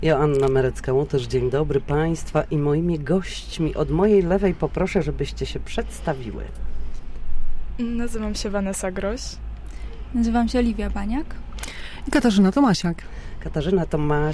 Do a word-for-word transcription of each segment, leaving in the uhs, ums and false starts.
Joanna Merecka-Łotysz, dzień dobry Państwa i moimi gośćmi. Od mojej lewej poproszę, żebyście się przedstawiły. Nazywam się Vanessa Groś. Nazywam się Oliwia Baniak. I Katarzyna Tomasiak. Katarzyna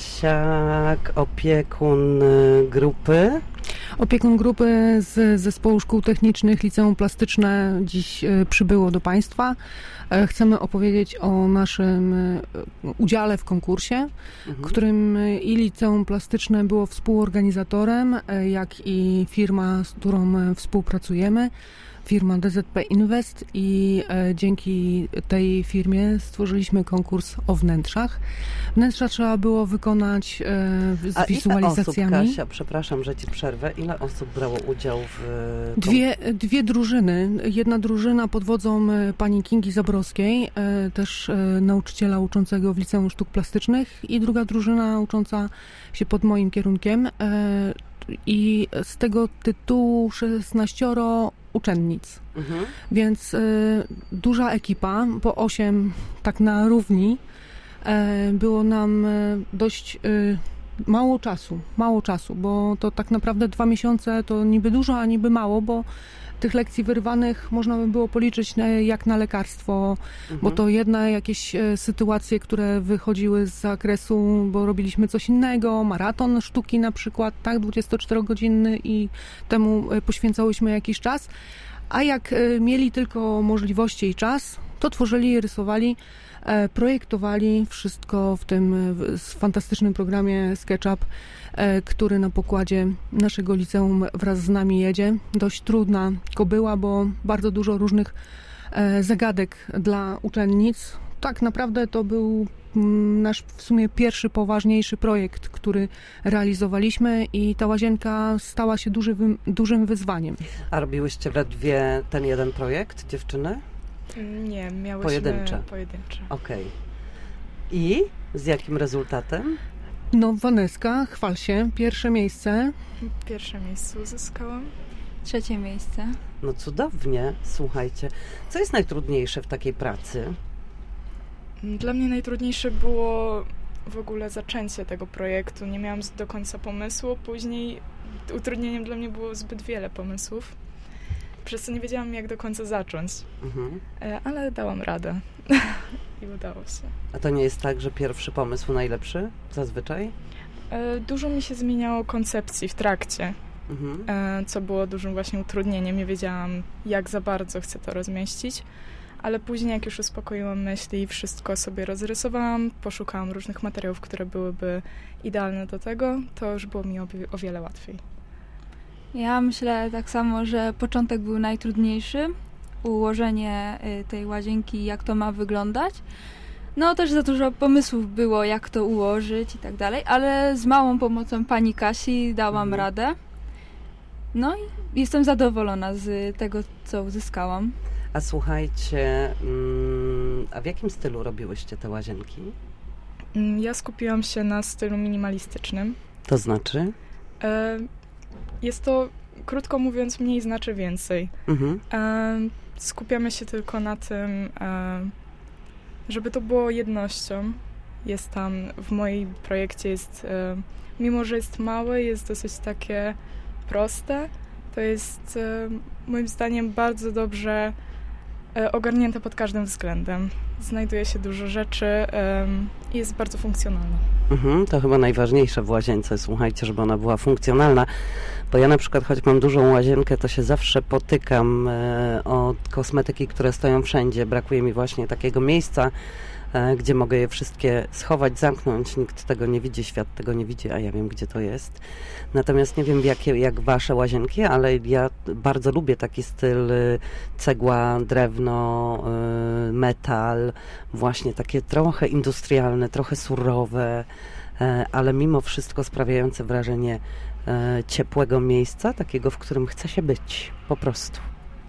Tomasiak, opiekun grupy. Opiekun grupy z Zespołu Szkół Technicznych Liceum Plastyczne dziś przybyło do Państwa. Chcemy opowiedzieć o naszym udziale w konkursie, mhm. którym i Liceum Plastyczne było współorganizatorem, jak i firma, z którą współpracujemy. Firma D Z P Invest i e, dzięki tej firmie stworzyliśmy konkurs o wnętrzach. Wnętrza trzeba było wykonać e, z A wizualizacjami. Ile osób, Kasia, przepraszam, że Ci przerwę, ile osób brało udział w... Kon... Dwie, dwie drużyny. Jedna drużyna pod wodzą pani Kingi Zabrowskiej, e, też e, nauczyciela uczącego w Liceum Sztuk Plastycznych, i druga drużyna ucząca się pod moim kierunkiem. E, I z tego tytułu szesnaścioro uczennic. Mhm. Więc y, duża ekipa, po osiem tak na równi. Y, było nam y, dość y, mało czasu, mało czasu, bo to tak naprawdę dwa miesiące to niby dużo, a niby mało, bo tych lekcji wyrwanych można by było policzyć na, jak na lekarstwo, mhm. bo to jedne jakieś e, sytuacje, które wychodziły z zakresu, bo robiliśmy coś innego, maraton sztuki na przykład, tak, dwudziestoczterogodzinny, i temu e, poświęcałyśmy jakiś czas, a jak e, mieli tylko możliwości i czas, to tworzyli, rysowali, e, projektowali wszystko w tym w, w fantastycznym programie SketchUp, e, który na pokładzie naszego liceum wraz z nami jedzie. Dość trudna kobyła, bo bardzo dużo różnych e, zagadek dla uczennic. Tak naprawdę to był m, nasz w sumie pierwszy poważniejszy projekt, który realizowaliśmy, i ta łazienka stała się duży, wy, dużym wyzwaniem. A robiłyście we dwie ten jeden projekt, dziewczyny? Nie, miałyśmy pojedyncze. pojedyncze. Okej. Okay. I z jakim rezultatem? No, Waneska, chwal się, pierwsze miejsce. Pierwsze miejsce uzyskałam. Trzecie miejsce. No cudownie, słuchajcie. Co jest najtrudniejsze w takiej pracy? Dla mnie najtrudniejsze było w ogóle zaczęcie tego projektu. Nie miałam do końca pomysłu. Później utrudnieniem dla mnie było zbyt wiele pomysłów, przez co nie wiedziałam, jak do końca zacząć. Mhm. Ale dałam radę i udało się. A to nie jest tak, że pierwszy pomysł najlepszy zazwyczaj? Dużo mi się zmieniało koncepcji w trakcie, mhm. co było dużym właśnie utrudnieniem. Nie wiedziałam, jak za bardzo chcę to rozmieścić, ale później, jak już uspokoiłam myśli i wszystko sobie rozrysowałam, poszukałam różnych materiałów, które byłyby idealne do tego, to już było mi o, o wiele łatwiej. Ja myślę tak samo, że początek był najtrudniejszy, ułożenie tej łazienki, jak to ma wyglądać. No też za dużo pomysłów było, jak to ułożyć i tak dalej, ale z małą pomocą pani Kasi dałam mhm. radę. No i jestem zadowolona z tego, co uzyskałam. A słuchajcie, mm, a w jakim stylu robiłyście te łazienki? Ja skupiłam się na stylu minimalistycznym. To znaczy? E, jest to, krótko mówiąc, mniej znaczy więcej. Mhm. E, skupiamy się tylko na tym, e, żeby to było jednością. Jest tam, w moim projekcie jest, e, mimo że jest małe, jest dosyć takie proste. To jest e, moim zdaniem bardzo dobrze e, ogarnięte pod każdym względem. Znajduje się dużo rzeczy e, i jest bardzo funkcjonalne. Mhm, to chyba najważniejsze w łazience, słuchajcie, żeby ona była funkcjonalna, bo ja na przykład, choć mam dużą łazienkę, to się zawsze potykam e, o kosmetyki, które stoją wszędzie. Brakuje mi właśnie takiego miejsca, e, gdzie mogę je wszystkie schować, zamknąć. Nikt tego nie widzi, świat tego nie widzi, a ja wiem, gdzie to jest. Natomiast nie wiem, jakie, jak wasze łazienki, ale ja bardzo lubię taki styl y, cegła, drewno, y, metal, właśnie takie trochę industrialne, trochę surowe, y, ale mimo wszystko sprawiające wrażenie y, ciepłego miejsca, takiego, w którym chce się być, po prostu.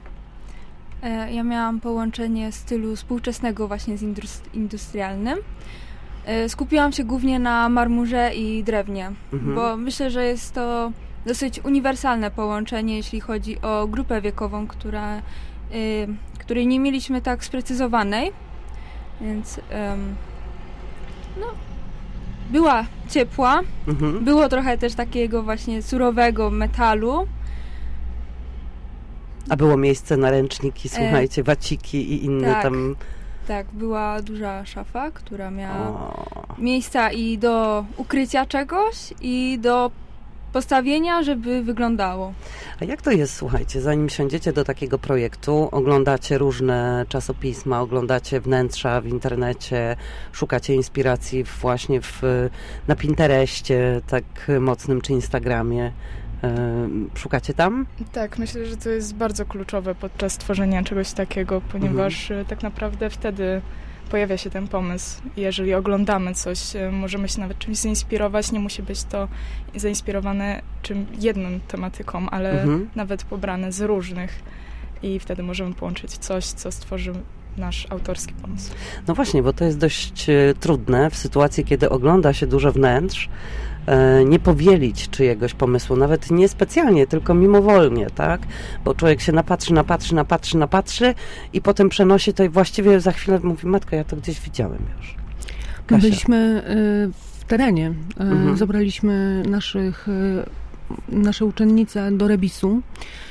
Ja miałam połączenie stylu współczesnego właśnie z industrialnym. Skupiłam się głównie na marmurze i drewnie, mhm. bo myślę, że jest to dosyć uniwersalne połączenie, jeśli chodzi o grupę wiekową, która, y, której nie mieliśmy tak sprecyzowanej, więc ym, no, była ciepła, mhm. było trochę też takiego właśnie surowego metalu. A było miejsce na ręczniki, słuchajcie, waciki i inne tak, tam... Tak, była duża szafa, która miała O. miejsca i do ukrycia czegoś, i do postawienia, żeby wyglądało. A jak to jest, słuchajcie, zanim siądziecie do takiego projektu, oglądacie różne czasopisma, oglądacie wnętrza w internecie, szukacie inspiracji właśnie w, na Pinterestie tak mocnym, czy Instagramie. Szukacie tam? Tak, myślę, że to jest bardzo kluczowe podczas tworzenia czegoś takiego, ponieważ mhm. tak naprawdę wtedy pojawia się ten pomysł. Jeżeli oglądamy coś, możemy się nawet czymś zainspirować, nie musi być to zainspirowane czym jedną tematyką, ale mhm. nawet pobrane z różnych i wtedy możemy połączyć coś, co stworzy nasz autorski pomysł. No właśnie, bo to jest dość trudne w sytuacji, kiedy ogląda się dużo wnętrz, nie powielić czyjegoś pomysłu, nawet nie specjalnie, tylko mimowolnie, tak? Bo człowiek się napatrzy, napatrzy, napatrzy, napatrzy i potem przenosi to i właściwie za chwilę mówi, matko, ja to gdzieś widziałem już. Kasia. Byliśmy w terenie, mhm. zabraliśmy naszych, nasze uczennice do rebisu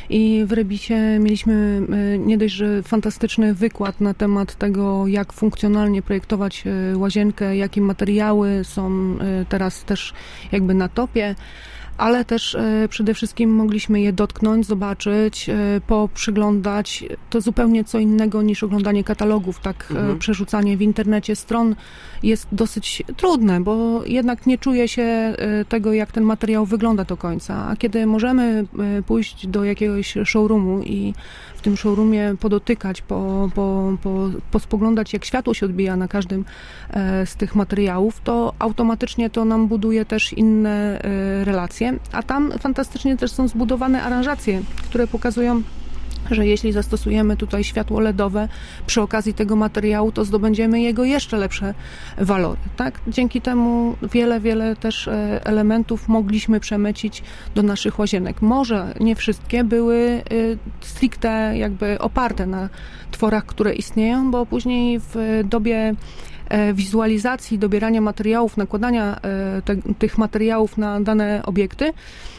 i w rebisie mieliśmy nie dość, że fantastyczny wykład na temat tego, jak funkcjonalnie projektować łazienkę, jakie materiały są teraz też jakby na topie, ale też e, przede wszystkim mogliśmy je dotknąć, zobaczyć, e, poprzyglądać. To zupełnie co innego niż oglądanie katalogów. Tak mhm. e, przerzucanie w internecie stron jest dosyć trudne, bo jednak nie czuje się e, tego, jak ten materiał wygląda do końca. A kiedy możemy e, pójść do jakiegoś showroomu i w tym showroomie podotykać, po, po, po, pospoglądać, jak światło się odbija na każdym e, z tych materiałów, to automatycznie to nam buduje też inne e, relacje. A tam fantastycznie też są zbudowane aranżacje, które pokazują, że jeśli zastosujemy tutaj światło ledowe przy okazji tego materiału, to zdobędziemy jego jeszcze lepsze walory. Tak? Dzięki temu wiele, wiele też elementów mogliśmy przemycić do naszych łazienek. Może nie wszystkie były stricte jakby oparte na tworach, które istnieją, bo później w dobie wizualizacji, dobierania materiałów, nakładania te, tych materiałów na dane obiekty,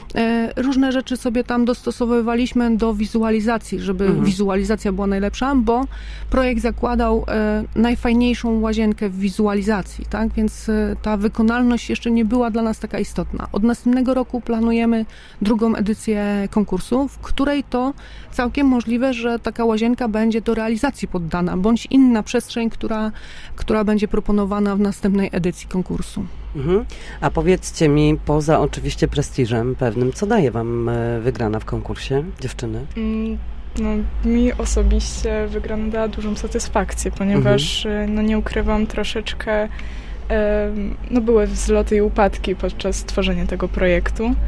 różne rzeczy sobie tam dostosowywaliśmy do wizualizacji, żeby mhm. wizualizacja była najlepsza, bo projekt zakładał najfajniejszą łazienkę w wizualizacji, tak? Więc ta wykonalność jeszcze nie była dla nas taka istotna. Od następnego roku planujemy drugą edycję konkursu, w której to całkiem możliwe, że taka łazienka będzie do realizacji poddana, bądź inna przestrzeń, która, która będzie proponowana w następnej edycji konkursu. Mhm. A powiedzcie mi, poza oczywiście prestiżem pewnym, co daje wam wygrana w konkursie, dziewczyny? Mm, no, mi osobiście wygrana dała dużą satysfakcję, ponieważ mhm. no, nie ukrywam, troszeczkę e, no, były wzloty i upadki podczas tworzenia tego projektu mhm.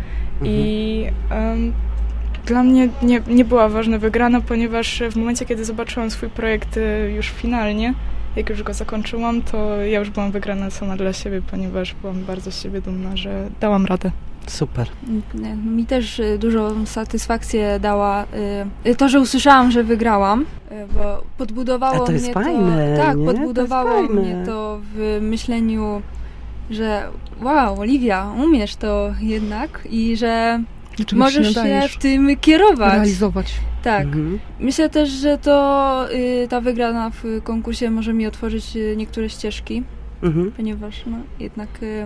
i e, dla mnie nie, nie była ważna wygrana, ponieważ w momencie, kiedy zobaczyłam swój projekt już finalnie, jak już go zakończyłam, to ja już byłam wygrana sama dla siebie, ponieważ byłam bardzo z siebie dumna, że dałam radę. Super. Mi też dużą satysfakcję dała to, że usłyszałam, że wygrałam, bo podbudowało A to jest mnie fajne, to... Tak, nie? podbudowało to mnie to w myśleniu, że wow, Oliwia, umiesz to jednak i że możesz się w tym kierować. Realizować. Tak. Mhm. Myślę też, że to y, ta wygrana w konkursie może mi otworzyć y, niektóre ścieżki, mhm. ponieważ no, jednak y,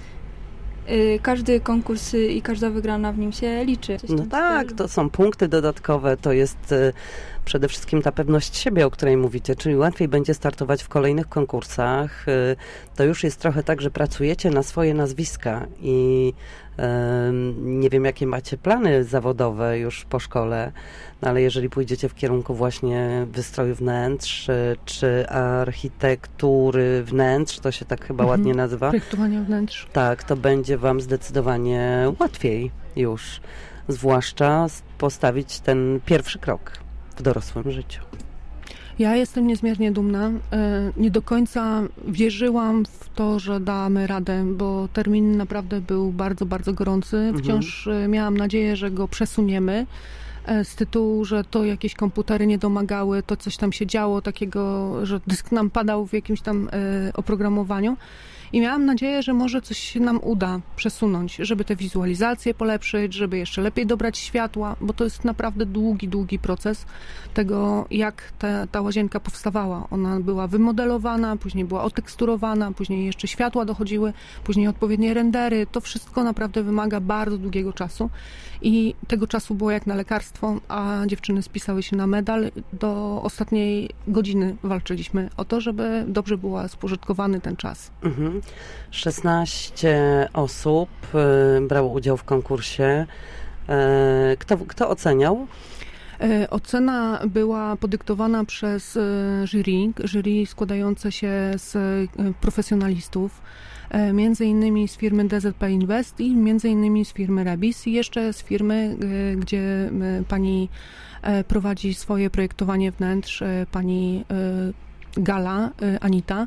y, każdy konkurs y, i każda wygrana w nim się liczy. Coś no tak, to są punkty dodatkowe, to jest y, przede wszystkim ta pewność siebie, o której mówicie, czyli łatwiej będzie startować w kolejnych konkursach. Y, to już jest trochę tak, że pracujecie na swoje nazwiska i nie wiem, jakie macie plany zawodowe już po szkole, no ale jeżeli pójdziecie w kierunku właśnie wystroju wnętrz, czy architektury wnętrz, to się tak chyba mhm. ładnie nazywa. Projektowania wnętrz. Tak, to będzie wam zdecydowanie łatwiej już, zwłaszcza postawić ten pierwszy krok w dorosłym życiu. Ja jestem niezmiernie dumna. Nie do końca wierzyłam w to, że damy radę, bo termin naprawdę był bardzo, bardzo gorący. Wciąż mhm. miałam nadzieję, że go przesuniemy z tytułu, że to jakieś komputery nie domagały, to coś tam się działo takiego, że dysk nam padał w jakimś tam oprogramowaniu. i miałam nadzieję, że może coś się nam uda przesunąć, żeby te wizualizacje polepszyć, żeby jeszcze lepiej dobrać światła, bo to jest naprawdę długi, długi proces tego, jak ta, ta łazienka powstawała. Ona była wymodelowana, później była oteksturowana, później jeszcze światła dochodziły, później odpowiednie rendery. To wszystko naprawdę wymaga bardzo długiego czasu i tego czasu było jak na lekarstwo, a dziewczyny spisały się na medal. Do ostatniej godziny walczyliśmy o to, żeby dobrze był spożytkowany ten czas. Mhm. szesnaście osób y, brało udział w konkursie. Y, kto, kto oceniał? Ocena była podyktowana przez jury, jury składające się z profesjonalistów, między innymi z firmy D Z P Invest i między innymi z firmy Rebis i jeszcze z firmy, gdzie pani prowadzi swoje projektowanie wnętrz, pani Gala, Anita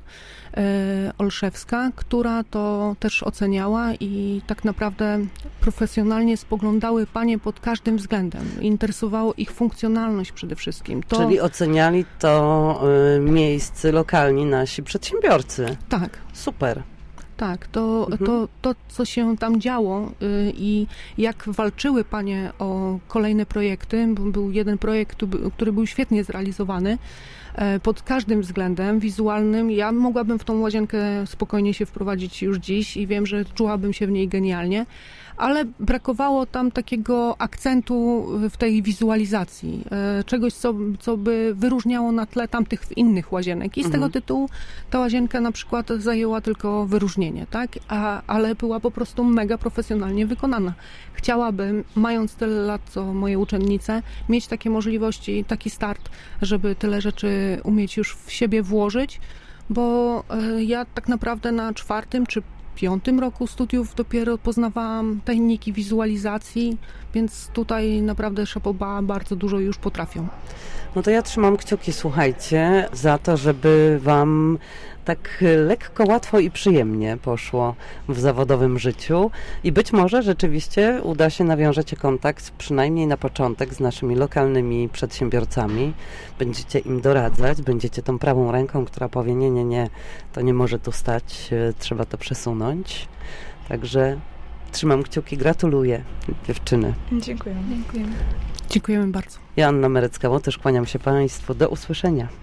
Olszewska, która to też oceniała i tak naprawdę profesjonalnie spoglądały panie pod każdym względem. Interesowało ich funkcjonalność przede wszystkim. To... Czyli oceniali to y, miejscy lokalni nasi przedsiębiorcy. Tak. Super. Tak, to, mhm. to, to, co się tam działo y, i jak walczyły panie o kolejne projekty, bo był jeden projekt, który był świetnie zrealizowany, pod każdym względem wizualnym. Ja mogłabym w tą łazienkę spokojnie się wprowadzić już dziś i wiem, że czułabym się w niej genialnie, ale brakowało tam takiego akcentu w tej wizualizacji, czegoś, co, co by wyróżniało na tle tamtych innych łazienek i z mhm. tego tytułu ta łazienka na przykład zajęła tylko wyróżnienie, tak? A, ale była po prostu mega profesjonalnie wykonana. Chciałabym, mając tyle lat co moje uczennice, mieć takie możliwości, taki start, żeby tyle rzeczy umieć już w siebie włożyć, bo ja tak naprawdę na czwartym czy piątym roku studiów dopiero poznawałam techniki wizualizacji, więc tutaj naprawdę szapoba bardzo dużo już potrafią. No to ja trzymam kciuki, słuchajcie, za to, żeby wam tak lekko, łatwo i przyjemnie poszło w zawodowym życiu i być może rzeczywiście uda się, nawiążecie kontakt przynajmniej na początek z naszymi lokalnymi przedsiębiorcami. Będziecie im doradzać, będziecie tą prawą ręką, która powie nie, nie, nie, to nie może tu stać, trzeba to przesunąć. Także trzymam kciuki, gratuluję dziewczyny. Dziękuję. Dziękujemy. Dziękujemy bardzo. Ja, Anna Merecka, też kłaniam się Państwu. Do usłyszenia.